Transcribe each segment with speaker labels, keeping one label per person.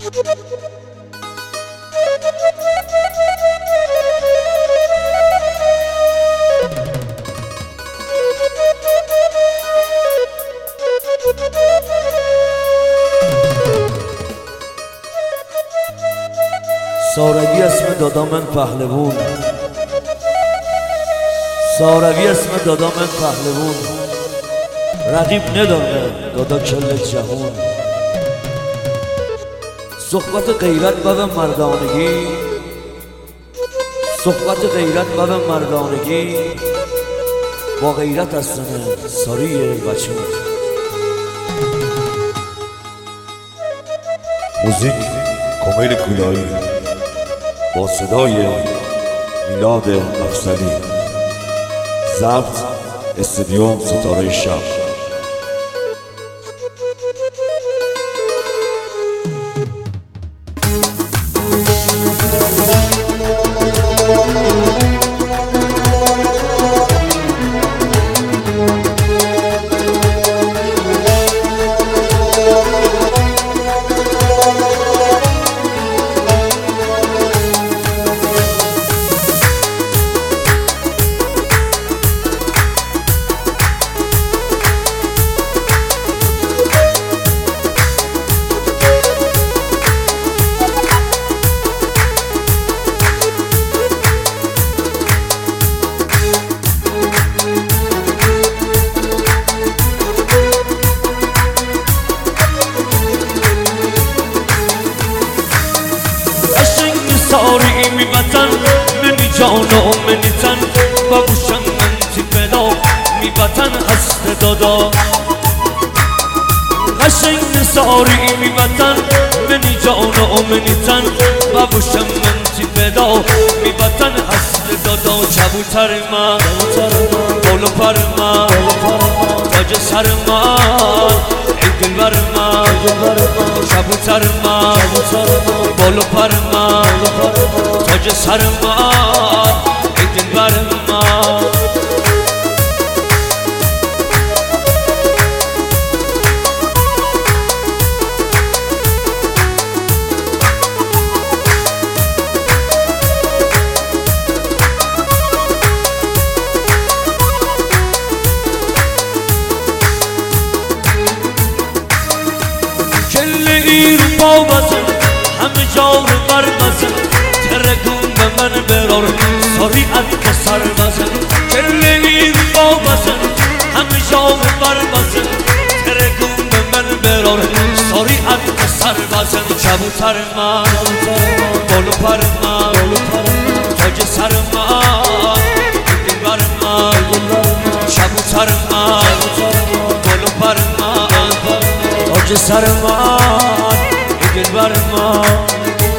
Speaker 1: ساروی اسم دادا من پهلوون، ساروی اسم دادا من پهلوون، رقیب نداره دادا کل جهون. صحبت غیرت و مردانگی، صحبت غیرت و مردانگی، با غیرت از سنه ساری بچون.
Speaker 2: موزیک کمیل کولایی با صدای میلاد افضلی، ضبط استودیو ستاره شب.
Speaker 3: ساری می وطن منی جان و منی تن بابوشم من تی فدا می وطن هست دادا. قشنگ ساری می وطن منی جان و منی تن بابوشم من تی فدا می وطن هست دادا. کبوتر من بالو پر من تاج سر من ای دلبر من، کبوتر من بالو پر من تاج سر من ای دلبر من. کلی رو پا بزن همه جا رو بر بزن، ترگون به من برار ساری که سر بزن. کلی رو پا بزن همه جا رو بر بزن، ترگون به من برار ساری که سر بزن. کبوتر من بالو پر من تاج سر من دلبر من، کبوتر من بالو پر من تاج سر من دلبر من.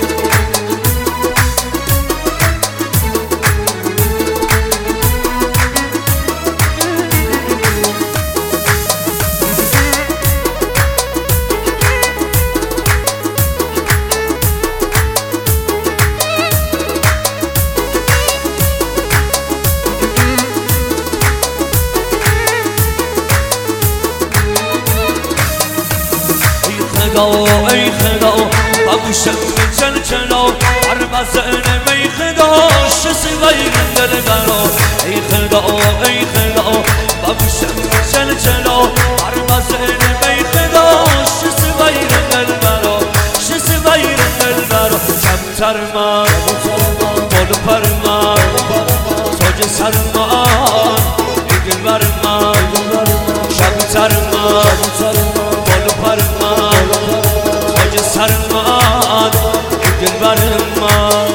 Speaker 3: ای خدا بابوشم چل چلا هر بزن می خدا شسی غیر دل برا. ای خدا بابوشم چل چلا هر بزن می خدا شسی غیر دل برا، شسی غیر دل برا. کبوتر من بالو پر من تاج سر من ای دلبر من، کبوتر من بالو پر من تاج سر من دلبر من.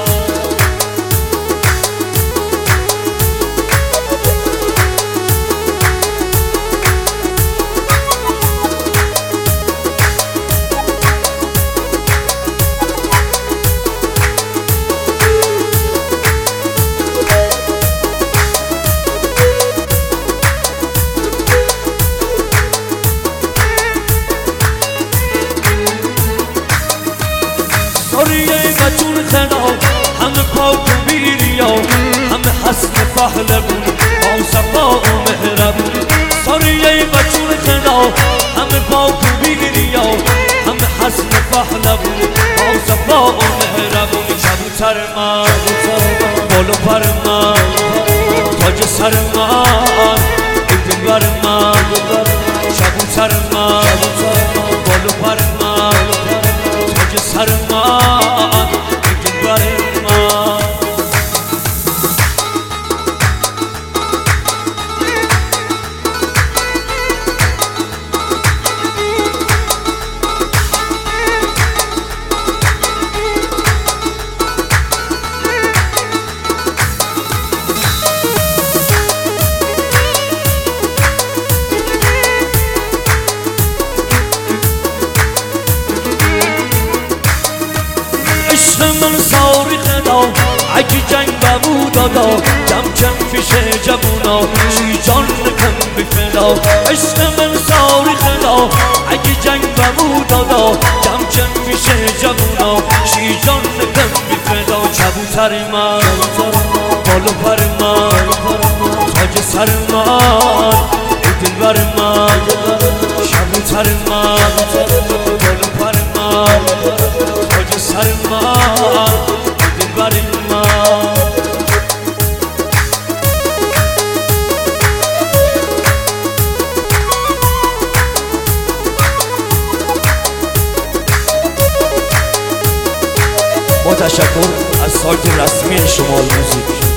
Speaker 3: ساریه بچون خدا همه پاک و بیریا، همه حسن پهلوون با صفا و مهربون. ساریه بچون خدا همه پاک و بیریا، همه حسن پهلوون با من بالو پر من تاج سر من ای دلبر من کبوتر من بالو پر من تاج سر من ای دلبر من من صاریخ دا اگه جنگ بمو دادا کم کم پیشه جبونا شی جان کم بفدا عشق من صاریخ دا اگه جنگ بمو دادا کم کم پیشه جبونا شی جان کم بفدا کبوتر من بالو پر من تاج سر من ای دلبر من کبوتر من بالو پر من تاج سر من دلبر من با تشکر از سایت رسمی شمال موزیک